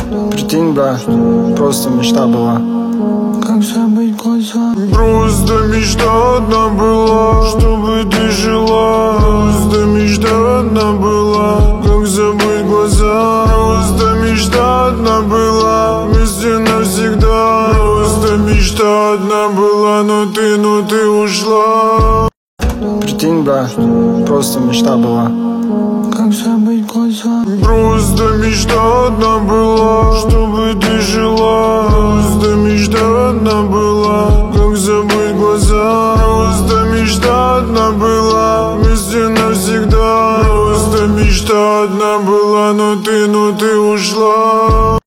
Прикинь, да, просто мечта была. Как забыть глаза? Просто мечта одна была, чтобы ты жила. Просто мечта одна была, как забыть глаза. Просто мечта одна была, вместе навсегда. Просто мечта одна была, но ты ушла. Прикинь, да, просто мечта была. Как забыть глаза? Просто мечта одна была, чтобы ты жила. Просто мечта одна была, как забыть глаза. Просто мечта одна была, вместе навсегда. Просто мечта одна была, но ты ушла.